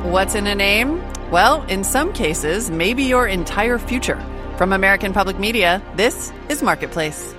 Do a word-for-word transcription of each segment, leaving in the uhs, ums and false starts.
What's in a name? Well, in some cases, maybe your entire future. From American Public Media, this is Marketplace.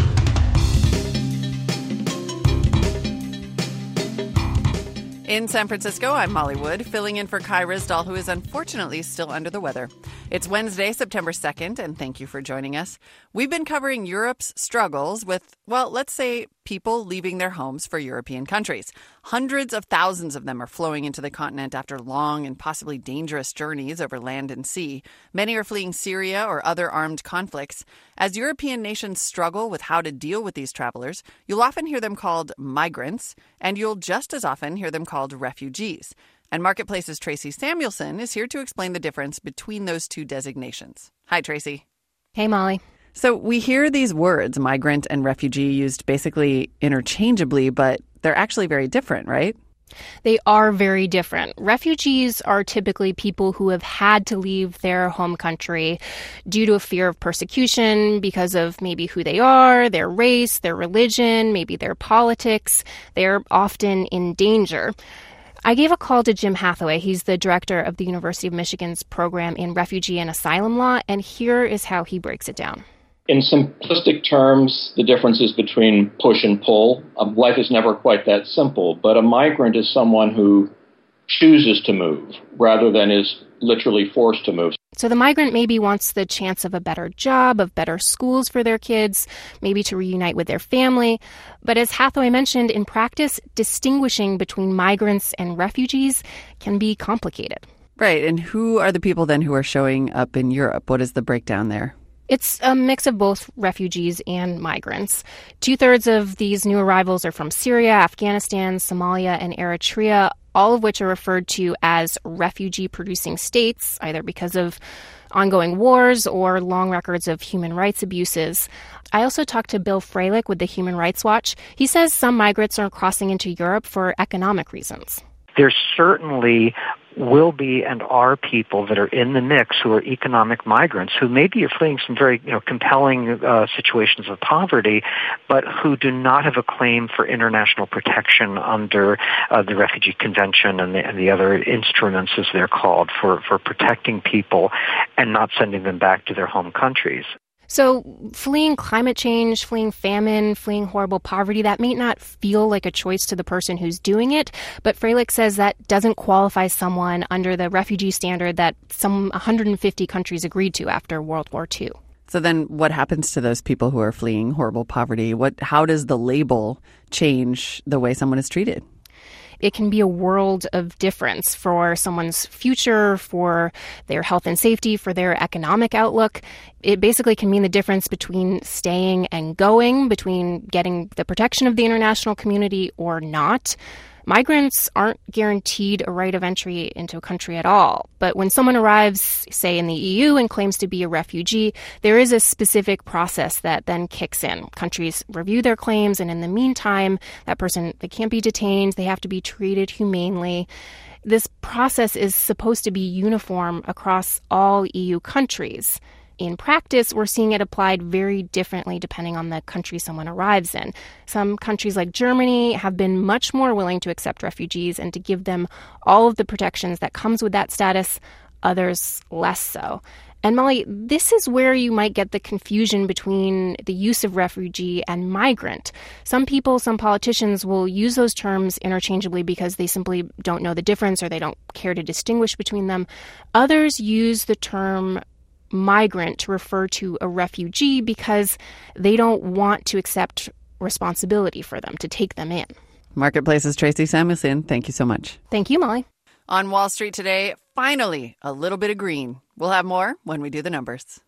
In San Francisco, I'm Molly Wood, filling in for Kai Risdall, who is unfortunately still under the weather. It's Wednesday, September second, and thank you for joining us. We've been covering Europe's struggles with, well, let's say people leaving their homes for European countries. Hundreds of thousands of them are flowing into the continent after long and possibly dangerous journeys over land and sea. Many are fleeing Syria or other armed conflicts. As European nations struggle with how to deal with these travelers, you'll often hear them called migrants, and you'll just as often hear them called refugees. And Marketplace's Tracy Samuelson is here to explain the difference between those two designations. Hi, Tracy. Hey, Molly. So we hear these words, migrant and refugee, used basically interchangeably, but they're actually very different, right? They are very different. Refugees are typically people who have had to leave their home country due to a fear of persecution because of maybe who they are, their race, their religion, maybe their politics. They're often in danger. I gave a call to Jim Hathaway. He's the director of the University of Michigan's program in refugee and asylum law, and here is how he breaks it down. In simplistic terms, the differences between push and pull. Um, life is never quite that simple, but a migrant is someone who chooses to move rather than is literally forced to move. So the migrant maybe wants the chance of a better job, of better schools for their kids, maybe to reunite with their family. But as Hathaway mentioned, in practice, distinguishing between migrants and refugees can be complicated. Right. And who are the people then who are showing up in Europe? What is the breakdown there? It's a mix of both refugees and migrants. Two-thirds of these new arrivals are from Syria, Afghanistan, Somalia, and Eritrea, all of which are referred to as refugee-producing states, either because of ongoing wars or long records of human rights abuses. I also talked to Bill Freilich with the Human Rights Watch. He says some migrants are crossing into Europe for economic reasons. There certainly will be and are people that are in the mix who are economic migrants who maybe are fleeing some very you know, compelling uh, situations of poverty, but who do not have a claim for international protection under uh, the Refugee Convention and the, and the other instruments, as they're called, for, for protecting people and not sending them back to their home countries. So fleeing climate change, fleeing famine, fleeing horrible poverty, that may not feel like a choice to the person who's doing it, but Freilich says that doesn't qualify someone under the refugee standard that some one hundred fifty countries agreed to after World War Two. So then what happens to those people who are fleeing horrible poverty? What? How does the label change the way someone is treated? It can be a world of difference for someone's future, for their health and safety, for their economic outlook. It basically can mean the difference between staying and going, between getting the protection of the international community or not. Migrants aren't guaranteed a right of entry into a country at all. But when someone arrives, say, in the E U and claims to be a refugee, there is a specific process that then kicks in. Countries review their claims, and in the meantime, that person, they can't be detained. They have to be treated humanely. This process is supposed to be uniform across all E U countries. In practice, we're seeing it applied very differently depending on the country someone arrives in. Some countries like Germany have been much more willing to accept refugees and to give them all of the protections that comes with that status, others less so. And Molly, this is where you might get the confusion between the use of refugee and migrant. Some people, some politicians will use those terms interchangeably because they simply don't know the difference or they don't care to distinguish between them. Others use the term migrant to refer to a refugee because they don't want to accept responsibility for them, to take them in. Marketplace's Tracy Samuelson, thank you so much. Thank you, Molly. On Wall Street today, finally, a little bit of green. We'll have more when we do the numbers.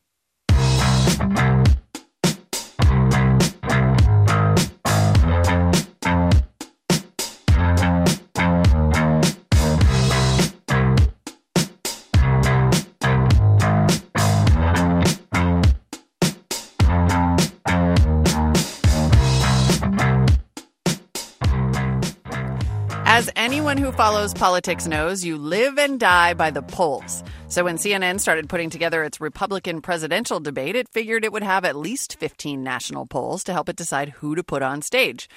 As anyone who follows politics knows, you live and die by the polls. So when C N N started putting together its Republican presidential debate, it figured it would have at least fifteen national polls to help it decide who to put on stage.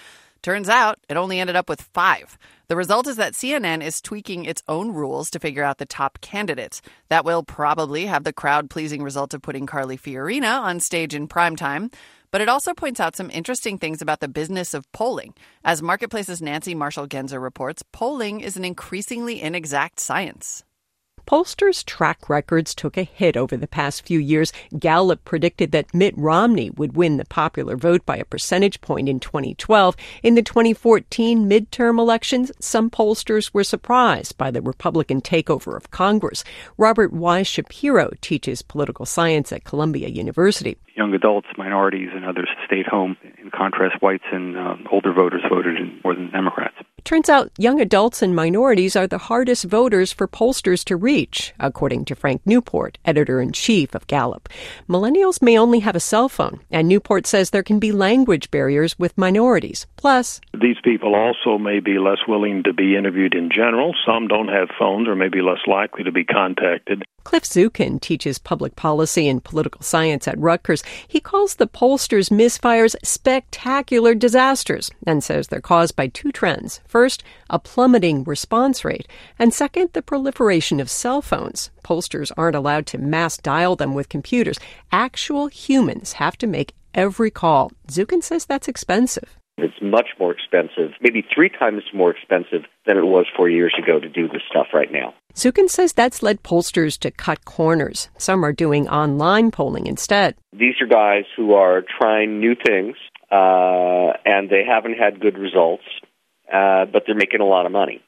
Turns out it only ended up with five. The result is that C N N is tweaking its own rules to figure out the top candidates. That will probably have the crowd-pleasing result of putting Carly Fiorina on stage in primetime. But it also points out some interesting things about the business of polling. As Marketplace's Nancy Marshall-Genzer reports, polling is an increasingly inexact science. Pollsters' track records took a hit over the past few years. Gallup predicted that Mitt Romney would win the popular vote by a percentage point in twenty twelve. In the twenty fourteen midterm elections, some pollsters were surprised by the Republican takeover of Congress. Robert Y. Shapiro teaches political science at Columbia University. Young adults, minorities, and others stayed home. In contrast, whites and uh, older voters voted in more than Democrats. It turns out young adults and minorities are the hardest voters for pollsters to reach, according to Frank Newport, editor-in-chief of Gallup. Millennials may only have a cell phone, and Newport says there can be language barriers with minorities. Plus, these people also may be less willing to be interviewed in general. Some don't have phones or may be less likely to be contacted. Cliff Zukin teaches public policy and political science at Rutgers. He calls the pollsters' misfires spectacular disasters and says they're caused by two trends. First, a plummeting response rate, and second, the proliferation of cell phones. Pollsters aren't allowed to mass dial them with computers. Actual humans have to make every call. Zukin says that's expensive. It's much more expensive, maybe three times more expensive than it was four years ago to do this stuff right now. Zukin says that's led pollsters to cut corners. Some are doing online polling instead. These are guys who are trying new things, uh, and they haven't had good results, uh, but they're making a lot of money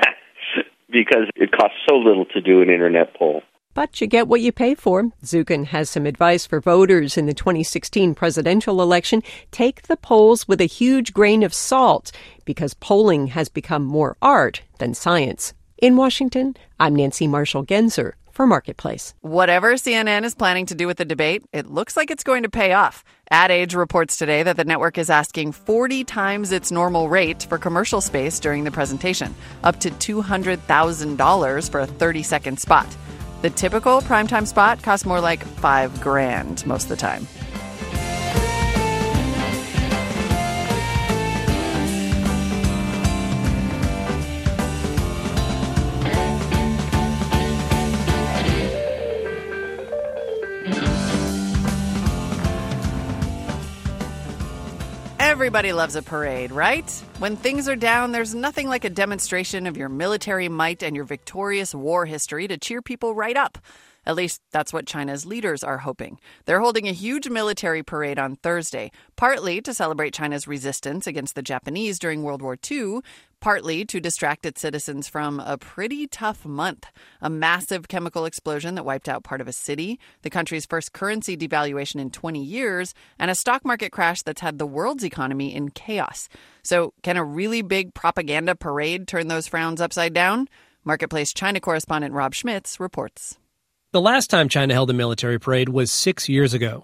because it costs so little to do an internet poll. But you get what you pay for. Zukin has some advice for voters in the twenty sixteen presidential election. Take the polls with a huge grain of salt, because polling has become more art than science. In Washington, I'm Nancy Marshall-Genzer for Marketplace. Whatever C N N is planning to do with the debate, it looks like it's going to pay off. Ad Age reports today that the network is asking forty times its normal rate for commercial space during the presentation, up to two hundred thousand dollars for a thirty-second spot. The typical primetime spot costs more like five grand most of the time. Everybody loves a parade, right? When things are down, there's nothing like a demonstration of your military might and your victorious war history to cheer people right up. At least that's what China's leaders are hoping. They're holding a huge military parade on Thursday, partly to celebrate China's resistance against the Japanese during World War Two, partly to distract its citizens from a pretty tough month. A massive chemical explosion that wiped out part of a city, the country's first currency devaluation in twenty years, and a stock market crash that's had the world's economy in chaos. So can a really big propaganda parade turn those frowns upside down? Marketplace China correspondent Rob Schmitz reports. The last time China held a military parade was six years ago.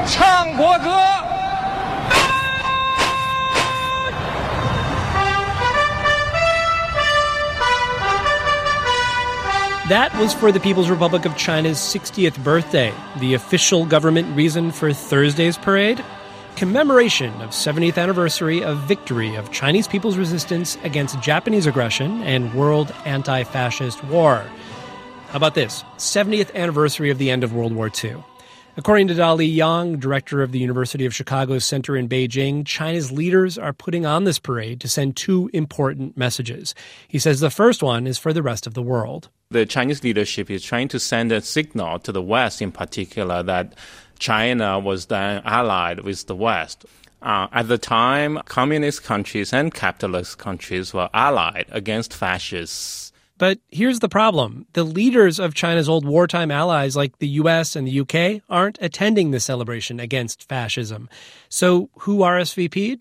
That was for the People's Republic of China's sixtieth birthday. The official government reason for Thursday's parade? Commemoration of seventieth anniversary of victory of Chinese people's resistance against Japanese aggression and world anti-fascist war. How about this? seventieth anniversary of the end of World War Two. According to Dali Yang, director of the University of Chicago's Center in Beijing, China's leaders are putting on this parade to send two important messages. He says the first one is for the rest of the world. The Chinese leadership is trying to send a signal to the West in particular that China was then allied with the West. Uh, at the time, communist countries and capitalist countries were allied against fascists. But here's the problem. The leaders of China's old wartime allies like the U S and the U K aren't attending the celebration against fascism. So who R S V P'd?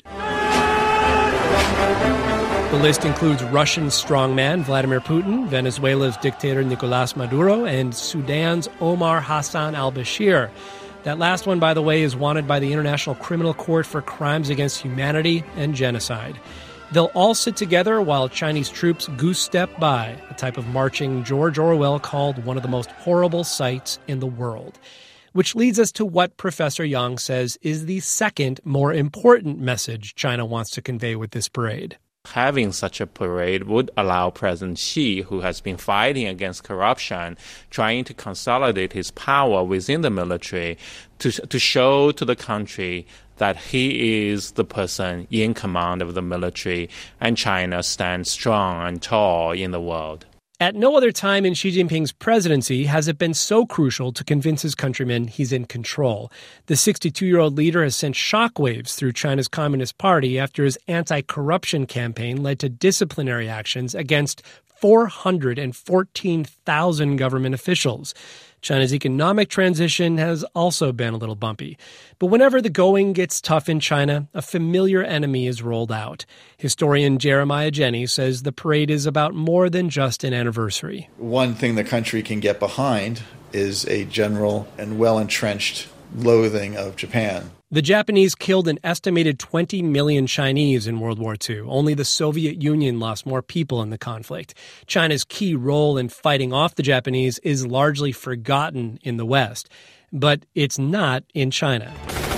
The list includes Russian strongman Vladimir Putin, Venezuela's dictator Nicolás Maduro, and Sudan's Omar Hassan al-Bashir. That last one, by the way, is wanted by the International Criminal Court for crimes against humanity and genocide. They'll all sit together while Chinese troops goose-step by, a type of marching George Orwell called one of the most horrible sights in the world. Which leads us to what Professor Yang says is the second more important message China wants to convey with this parade. Having such a parade would allow President Xi, who has been fighting against corruption, trying to consolidate his power within the military, to to show to the country that he is the person in command of the military, and China stands strong and tall in the world. At no other time in Xi Jinping's presidency has it been so crucial to convince his countrymen he's in control. The sixty-two-year-old leader has sent shockwaves through China's Communist Party after his anti-corruption campaign led to disciplinary actions against four hundred fourteen thousand government officials. China's economic transition has also been a little bumpy. But whenever the going gets tough in China, a familiar enemy is rolled out. Historian Jeremiah Jenny says the parade is about more than just an anniversary. One thing the country can get behind is a general and well-entrenched loathing of Japan. The Japanese killed an estimated twenty million Chinese in World War Two. Only the Soviet Union lost more people in the conflict. China's key role in fighting off the Japanese is largely forgotten in the West. But it's not in China.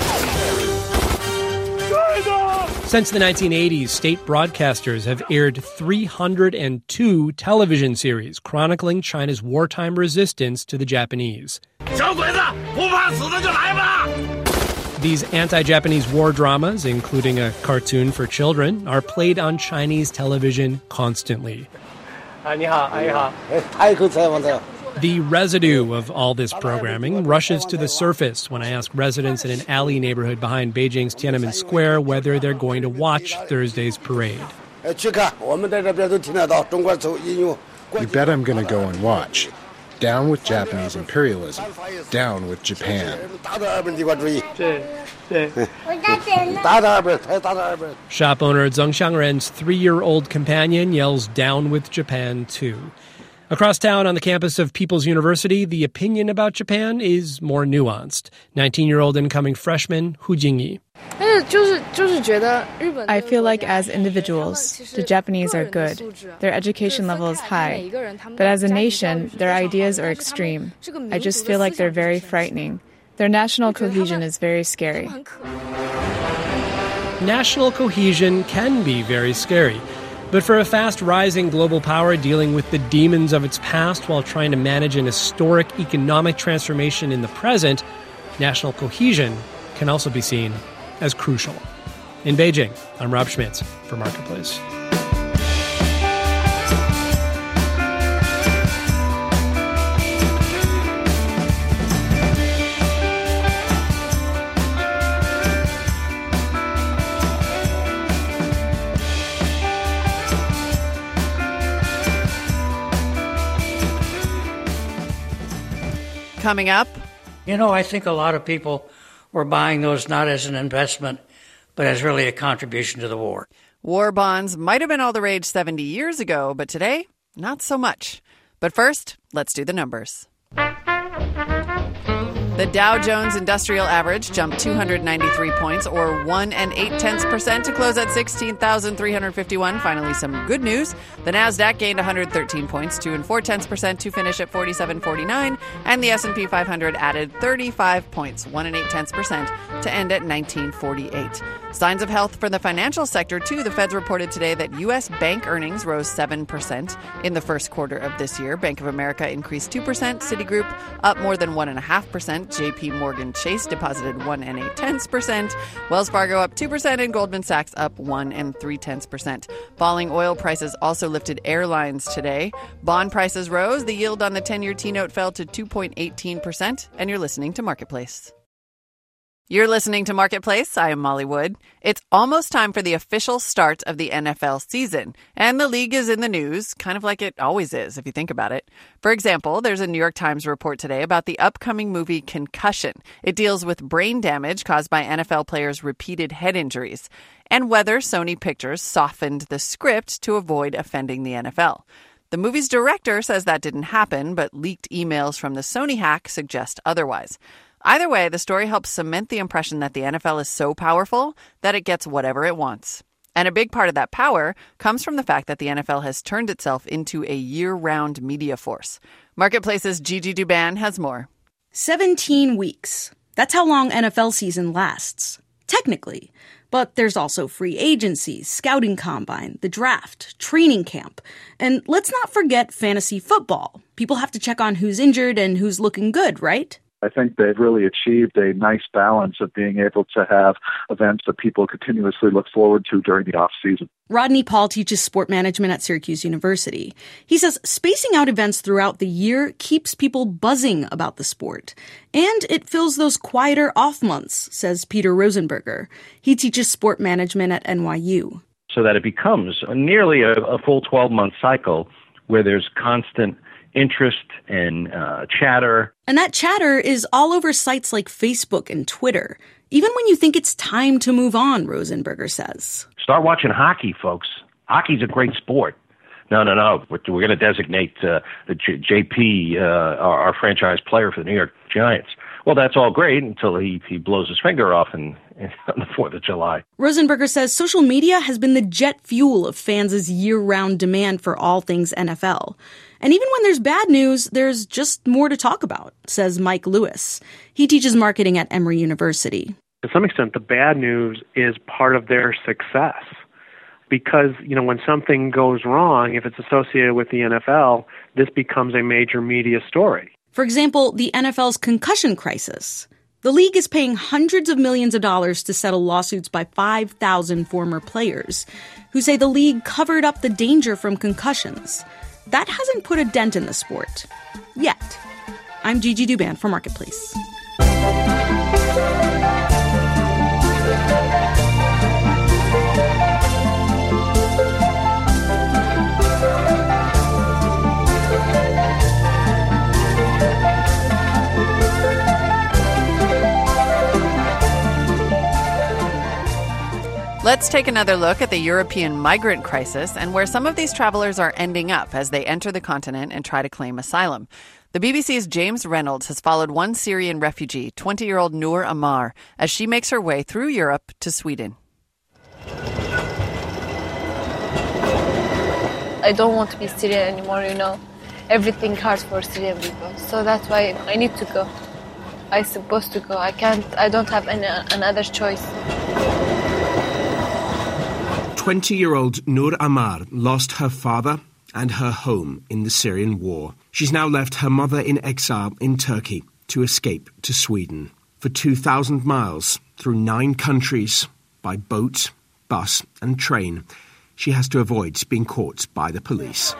China! Since the nineteen eighties, state broadcasters have aired three hundred two television series chronicling China's wartime resistance to the Japanese. These anti-Japanese war dramas, including a cartoon for children, are played on Chinese television constantly. The residue of all this programming rushes to the surface when I ask residents in an alley neighborhood behind Beijing's Tiananmen Square whether they're going to watch Thursday's parade. You bet I'm going to go and watch. Down with Japanese imperialism. Down with Japan. Shop owner Zheng Xiangren's three-year-old companion yells down with Japan, too. Across town on the campus of People's University, the opinion about Japan is more nuanced. nineteen-year-old incoming freshman Hu Jingyi. I feel like as individuals, the Japanese are good. Their education level is high. But as a nation, their ideas are extreme. I just feel like they're very frightening. Their national cohesion is very scary. National cohesion can be very scary. But for a fast-rising global power dealing with the demons of its past while trying to manage an historic economic transformation in the present, national cohesion can also be seen as crucial. In Beijing, I'm Rob Schmitz for Marketplace. Coming up. You know, I think a lot of people were buying those not as an investment, but as really a contribution to the war. War bonds might have been all the rage seventy years ago, but today, not so much. But first, let's do the numbers. The Dow Jones Industrial Average jumped two hundred ninety-three points, or one and eight tenths percent, to close at sixteen thousand three hundred fifty-one. Finally, some good news. The Nasdaq gained one hundred thirteen points, two and four tenths percent, to finish at forty-seven forty-nine, and the S and P five hundred added thirty-five points, one and eight tenths percent, to end at nineteen forty-eight. Signs of health for the financial sector, too. The Feds reported today that U S bank earnings rose seven percent in the first quarter of this year. Bank of America increased two percent, Citigroup up more than one point five percent, J P Morgan Chase deposited one and eight tenths percent, Wells Fargo up two percent, and Goldman Sachs up one and three tenths percent. Falling oil prices also lifted airlines today. Bond prices rose. The yield on the ten-year T-note fell to two point one eight percent, and you're listening to Marketplace. You're listening to Marketplace. I am Molly Wood. It's almost time for the official start of the N F L season, and the league is in the news, kind of like it always is, if you think about it. For example, there's a New York Times report today about the upcoming movie Concussion. It deals with brain damage caused by N F L players' repeated head injuries, and whether Sony Pictures softened the script to avoid offending the N F L. The movie's director says that didn't happen, but leaked emails from the Sony hack suggest otherwise. Either way, the story helps cement the impression that the N F L is so powerful that it gets whatever it wants. And a big part of that power comes from the fact that the N F L has turned itself into a year-round media force. Marketplace's Gigi Douban has more. seventeen weeks. That's how long N F L season lasts, technically. But there's also free agency, scouting combine, the draft, training camp. And let's not forget fantasy football. People have to check on who's injured and who's looking good, right? I think they've really achieved a nice balance of being able to have events that people continuously look forward to during the off season. Rodney Paul teaches sport management at Syracuse University. He says spacing out events throughout the year keeps people buzzing about the sport. And it fills those quieter off months, says Peter Rosenberger. He teaches sport management at N Y U. So that it becomes nearly a, a full twelve-month cycle where there's constant interest and uh, chatter. And that chatter is all over sites like Facebook and Twitter, even when you think it's time to move on, Rosenberger says. Start watching hockey, folks. Hockey's a great sport. No, no, no. We're, we're going to designate uh, the J- JP, uh, our, our franchise player for the New York Giants. Well, that's all great until he, he blows his finger off in, in, on the fourth of July. Rosenberger says social media has been the jet fuel of fans' year-round demand for all things N F L. And even when there's bad news, there's just more to talk about, says Mike Lewis. He teaches marketing at Emory University. To some extent, the bad news is part of their success. Because, you know, when something goes wrong, if it's associated with the N F L, this becomes a major media story. For example, the N F L's concussion crisis. The league is paying hundreds of millions of dollars to settle lawsuits by five thousand former players who say the league covered up the danger from concussions. That hasn't put a dent in the sport. Yet. I'm Gigi Douban for Marketplace. Let's take another look at the European migrant crisis and where some of these travelers are ending up as they enter the continent and try to claim asylum. The B B C's James Reynolds has followed one Syrian refugee, twenty-year-old Noor Ammar, as she makes her way through Europe to Sweden. I don't want to be Syrian anymore, you know. Everything hard for Syrian people. So that's why I need to go. I'm supposed to go. I can't, I don't have any another choice. twenty-year-old Noor Ammar lost her father and her home in the Syrian war. She's now left her mother in exile in Turkey to escape to Sweden. For two thousand miles through nine countries, by boat, bus and train, she has to avoid being caught by the police.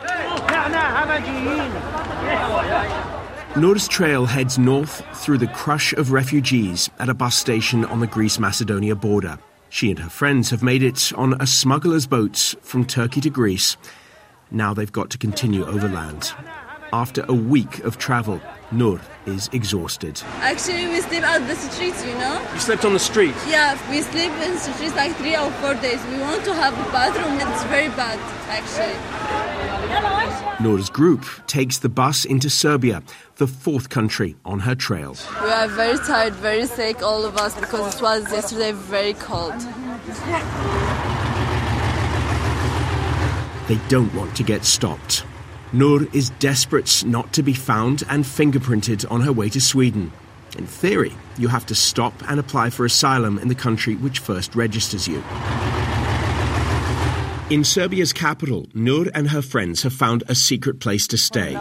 Noor's trail heads north through the crush of refugees at a bus station on the Greece-Macedonia border. She and her friends have made it on a smuggler's boat from Turkey to Greece. Now they've got to continue overland. After a week of travel, Noor is exhausted. Actually, we sleep out the streets, you know? You slept on the street? Yeah, we sleep in the streets like three or four days. We want to have a bathroom. It's very bad, actually. Noor's group takes the bus into Serbia, the fourth country on her trail. We are very tired, very sick, all of us, because it was yesterday very cold. They don't want to get stopped. Noor is desperate not to be found and fingerprinted on her way to Sweden. In theory, you have to stop and apply for asylum in the country which first registers you. In Serbia's capital, Noor and her friends have found a secret place to stay.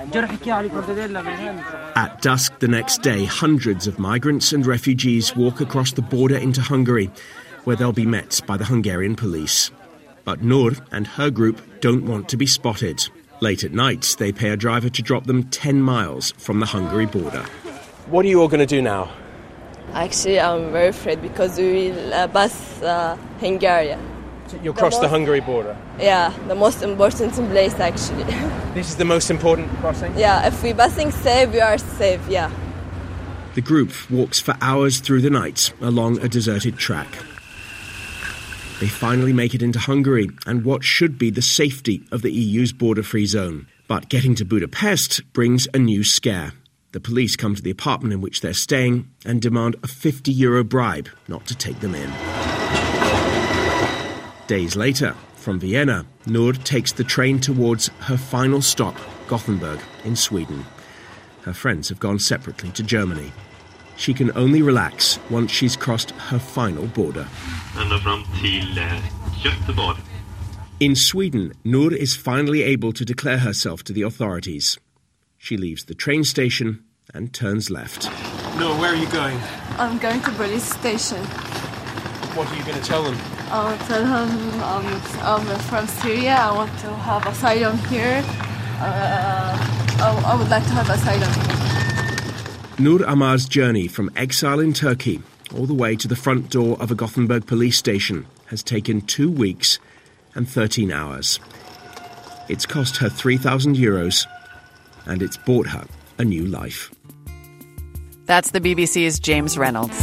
At dusk the next day, hundreds of migrants and refugees walk across the border into Hungary, where they'll be met by the Hungarian police. But Noor and her group don't want to be spotted. Late at night, they pay a driver to drop them ten miles from the Hungary border. What are you all going to do now? Actually, I'm very afraid because we will uh, pass uh, Hungary. You'll cross the, most, the Hungary border? Yeah, the most important place, actually. This is the most important crossing? Yeah, if we're passing safe, we are safe, yeah. The group walks for hours through the night along a deserted track. They finally make it into Hungary and what should be the safety of the E U's border-free zone. But getting to Budapest brings a new scare. The police come to the apartment in which they're staying and demand a fifty euro bribe not to take them in. Days later, from Vienna, Noor takes the train towards her final stop, Gothenburg, in Sweden. Her friends have gone separately to Germany. She can only relax once she's crossed her final border. In Sweden, Nur is finally able to declare herself to the authorities. She leaves the train station and turns left. No, where are you going? I'm going to police station. What are you going to tell them? I will tell them um, I'm from Syria. I want to have asylum here. Uh, I, I would like to have asylum here. Nur Amar's journey from exile in Turkey all the way to the front door of a Gothenburg police station has taken two weeks and thirteen hours. It's cost her three thousand euros, and it's bought her a new life. That's the B B C's James Reynolds.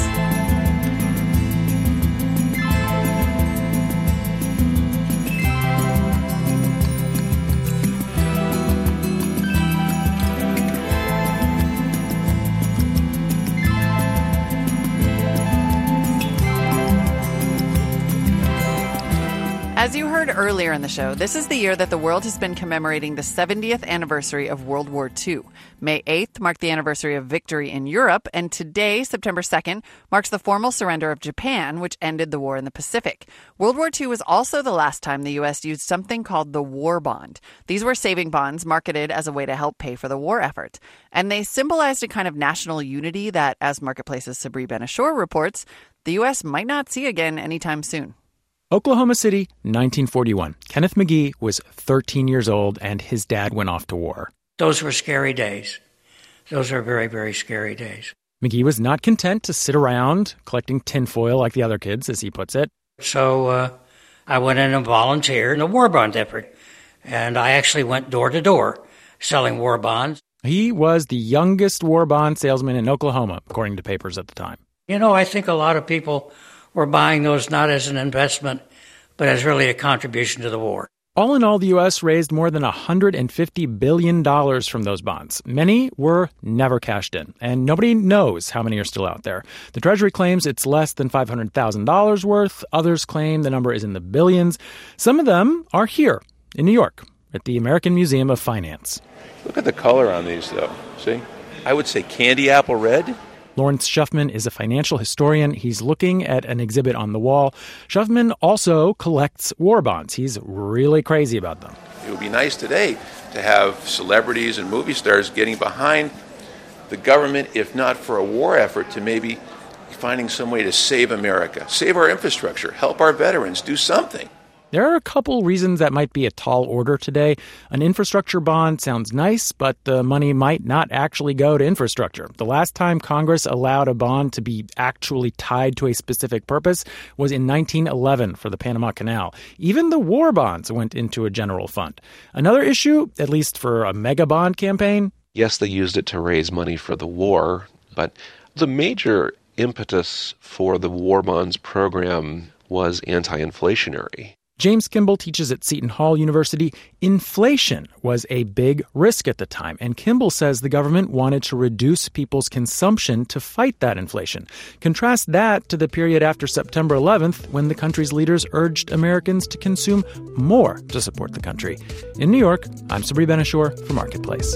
As you heard earlier in the show, this is the year that the world has been commemorating the seventieth anniversary of World War Two. May eighth marked the anniversary of victory in Europe, and today, September second, marks the formal surrender of Japan, which ended the war in the Pacific. World War Two was also the last time the U S used something called the war bond. These were saving bonds marketed as a way to help pay for the war effort. And they symbolized a kind of national unity that, as Marketplace's Sabri Ben-Achour reports, the U S might not see again anytime soon. Oklahoma City, nineteen forty-one. Kenneth McGee was thirteen years old, and his dad went off to war. Those were scary days. Those are very, very scary days. McGee was not content to sit around collecting tinfoil like the other kids, as he puts it. So uh, I went in and volunteered in the war bond effort, and I actually went door to door selling war bonds. He was the youngest war bond salesman in Oklahoma, according to papers at the time. You know, I think a lot of people were buying those not as an investment, but as really a contribution to the war. All in all, the U S raised more than one hundred fifty billion dollars from those bonds. Many were never cashed in, and nobody knows how many are still out there. The Treasury claims it's less than five hundred thousand dollars worth. Others claim the number is in the billions. Some of them are here in New York at the American Museum of Finance. Look at the color on these, though. See? I would say candy apple red. Lawrence Schuffman is a financial historian. He's looking at an exhibit on the wall. Schuffman also collects war bonds. He's really crazy about them. It would be nice today to have celebrities and movie stars getting behind the government, if not for a war effort, to maybe finding some way to save America, save our infrastructure, help our veterans, do something. There are a couple reasons that might be a tall order today. An infrastructure bond sounds nice, but the money might not actually go to infrastructure. The last time Congress allowed a bond to be actually tied to a specific purpose was in nineteen eleven for the Panama Canal. Even the war bonds went into a general fund. Another issue, at least for a mega bond campaign. Yes, they used it to raise money for the war, but the major impetus for the war bonds program was anti-inflationary. James Kimball teaches at Seton Hall University. Inflation was a big risk at the time, and Kimball says the government wanted to reduce people's consumption to fight that inflation. Contrast that to the period after September eleventh, when the country's leaders urged Americans to consume more to support the country. In New York, I'm Sabri Ben-Achour for Marketplace.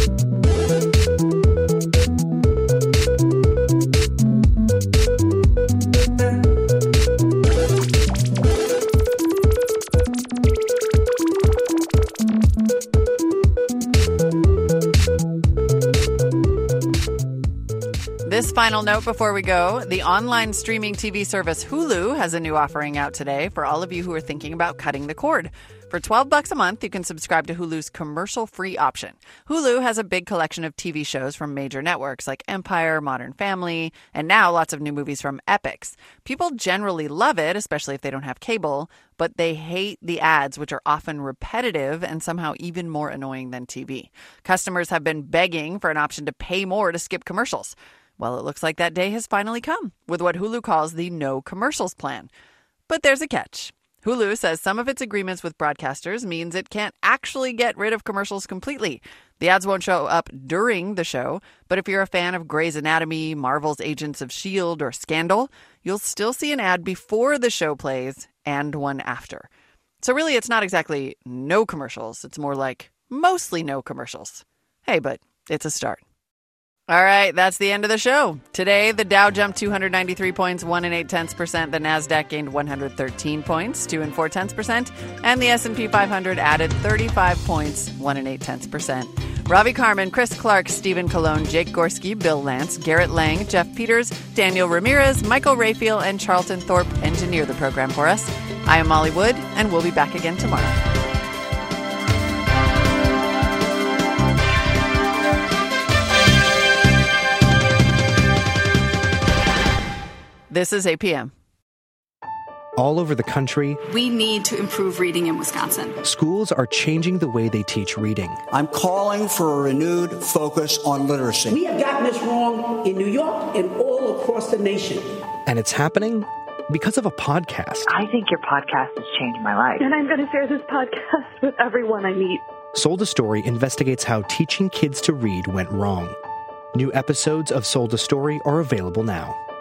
This final note before we go, the online streaming T V service Hulu has a new offering out today for all of you who are thinking about cutting the cord. For twelve bucks a month, you can subscribe to Hulu's commercial-free option. Hulu has a big collection of T V shows from major networks like Empire, Modern Family, and now lots of new movies from Epix. People generally love it, especially if they don't have cable, but they hate the ads, which are often repetitive and somehow even more annoying than T V. Customers have been begging for an option to pay more to skip commercials. Well, it looks like that day has finally come with what Hulu calls the no commercials plan. But there's a catch. Hulu says some of its agreements with broadcasters means it can't actually get rid of commercials completely. The ads won't show up during the show, but if you're a fan of Grey's Anatomy, Marvel's Agents of S H I E L D, or Scandal, you'll still see an ad before the show plays and one after. So really, it's not exactly no commercials. It's more like mostly no commercials. Hey, but it's a start. All right, that's the end of the show. Today, the Dow jumped two hundred ninety-three points, one and eight tenths percent. The Nasdaq gained one hundred thirteen points, two and four tenths percent, and the S and P five hundred added thirty-five points, one and eight tenths percent. Ravi Carmen, Chris Clark, Stephen Colon, Jake Gorski, Bill Lance, Garrett Lang, Jeff Peters, Daniel Ramirez, Michael Raphael, and Charlton Thorpe engineer the program for us. I am Molly Wood, and we'll be back again tomorrow. This is A P M. All over the country, we need to improve reading in Wisconsin. Schools are changing the way they teach reading. I'm calling for a renewed focus on literacy. We have gotten this wrong in New York and all across the nation. And it's happening because of a podcast. I think your podcast has changed my life. And I'm going to share this podcast with everyone I meet. Sold a Story investigates how teaching kids to read went wrong. New episodes of Sold a Story are available now.